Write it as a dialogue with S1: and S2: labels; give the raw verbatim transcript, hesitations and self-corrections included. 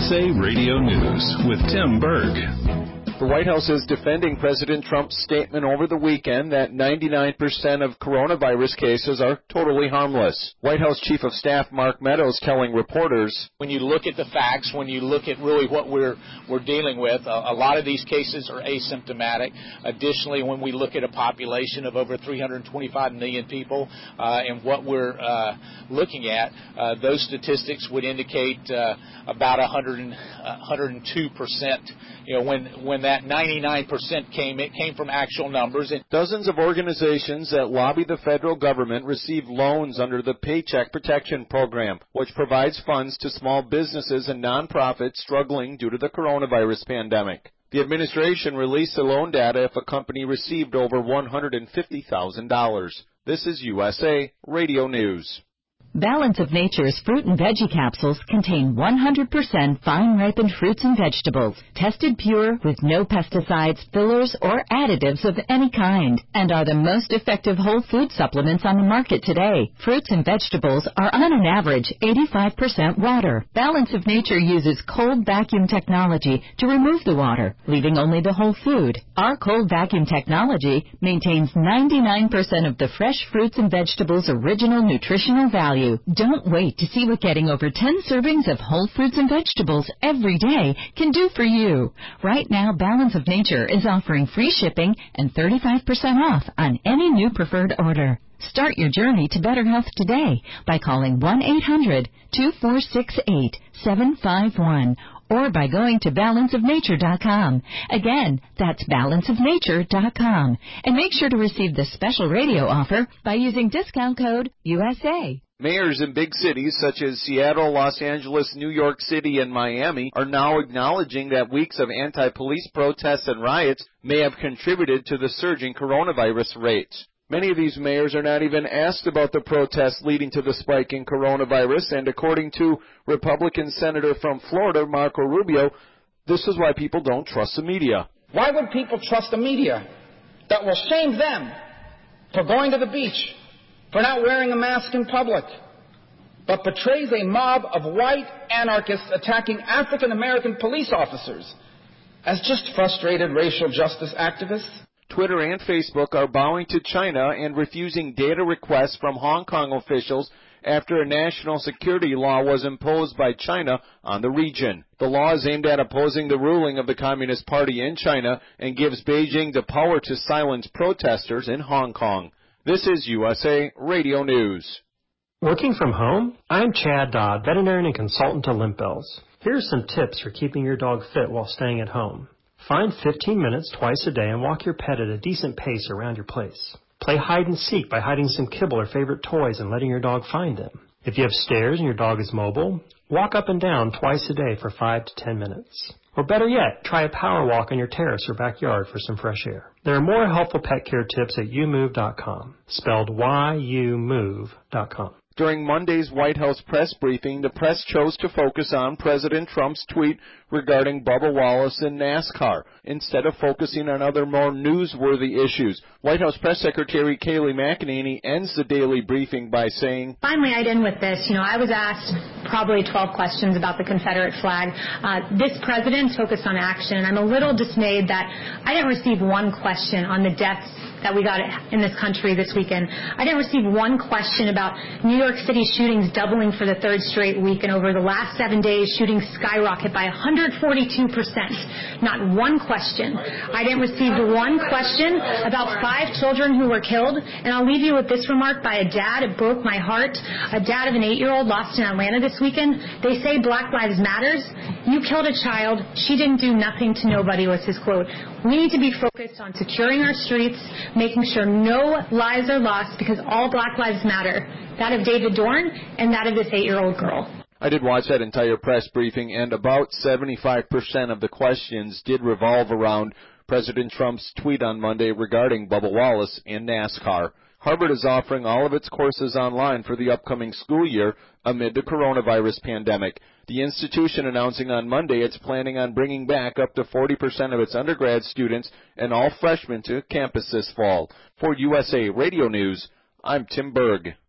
S1: S A Radio News with Tim Berg.
S2: The White House is defending President Trump's statement over the weekend that ninety-nine percent of coronavirus cases are totally harmless. White House Chief of Staff Mark Meadows telling reporters,
S3: when you look at the facts, when you look at really what we're we're dealing with, a, a lot of these cases are asymptomatic. Additionally, when we look at a population of over three hundred twenty-five million people uh, and what we're uh, looking at, uh, those statistics would indicate uh, about one hundred, one hundred two percent. You know, when when that ninety-nine percent came, it came from actual numbers. And
S2: dozens of organizations that lobby the federal government receive loans under the Paycheck Protection Program, which provides funds to small businesses and nonprofits struggling due to the coronavirus pandemic. The administration released the loan data if a company received over one hundred fifty thousand dollars. This is U S A Radio News.
S4: Balance of Nature's fruit and veggie capsules contain one hundred percent fine-ripened fruits and vegetables, tested pure with no pesticides, fillers, or additives of any kind, and are the most effective whole food supplements on the market today. Fruits and vegetables are on an average eighty-five percent water. Balance of Nature uses cold vacuum technology to remove the water, leaving only the whole food. Our cold vacuum technology maintains ninety-nine percent of the fresh fruits and vegetables' original nutritional value. Don't wait to see what getting over ten servings of whole fruits and vegetables every day can do for you. Right now, Balance of Nature is offering free shipping and thirty-five percent off on any new preferred order. Start your journey to better health today by calling one eight hundred two four six eight seven five one or by going to balance of nature dot com. Again, that's balance of nature dot com. And make sure to receive the special radio offer by using discount code U S A.
S2: Mayors in big cities such as Seattle, Los Angeles, New York City, and Miami are now acknowledging that weeks of anti-police protests and riots may have contributed to the surging coronavirus rates. Many of these mayors are not even asked about the protests leading to the spike in coronavirus, and according to Republican Senator from Florida, Marco Rubio, this is why people don't trust the media.
S5: Why would people trust the media that will shame them for going to the beach, for not wearing a mask in public, but portrays a mob of white anarchists attacking African American police officers as just frustrated racial justice activists?
S2: Twitter and Facebook are bowing to China and refusing data requests from Hong Kong officials after a national security law was imposed by China on the region. The law is aimed at opposing the ruling of the Communist Party in China and gives Beijing the power to silence protesters in Hong Kong. This is U S A Radio News.
S6: Working from home? I'm Chad Dodd, veterinarian and consultant to Limp Bells. Here are some tips for keeping your dog fit while staying at home. Find fifteen minutes twice a day and walk your pet at a decent pace around your place. Play hide and seek by hiding some kibble or favorite toys and letting your dog find them. If you have stairs and your dog is mobile, walk up and down twice a day for five to ten minutes. Or better yet, try a power walk on your terrace or backyard for some fresh air. There are more helpful pet care tips at you move dot com, spelled Y U move dot com.
S2: During Monday's White House press briefing, the press chose to focus on President Trump's tweet regarding Bubba Wallace and NASCAR, instead of focusing on other more newsworthy issues. White House Press Secretary Kayleigh McEnany ends the daily briefing by saying,
S7: finally, I'd end with this. You know, I was asked probably twelve questions about the Confederate flag. Uh, this president focused on action, and I'm a little dismayed that I didn't receive one question on the deaths that we got in this country this weekend. I didn't receive one question about New York City shootings doubling for the third straight week, and over the last seven days, shootings skyrocket by one hundred forty-two percent. Not one question. I didn't receive one question about five children who were killed, and I'll leave you with this remark by a dad. It broke my heart. A dad of an eight-year-old lost in Atlanta this weekend. They say Black Lives Matters. You killed a child. She didn't do nothing to nobody, was his quote. We need to be focused on securing our streets, making sure no lives are lost, because all Black lives matter. That of David Dorn and that of this eight-year-old girl.
S2: I did watch that entire press briefing, and about seventy-five percent of the questions did revolve around President Trump's tweet on Monday regarding Bubba Wallace and NASCAR. Harvard is offering all of its courses online for the upcoming school year amid the coronavirus pandemic. The institution announcing on Monday it's planning on bringing back up to forty percent of its undergrad students and all freshmen to campus this fall. For U S A Radio News, I'm Tim Berg.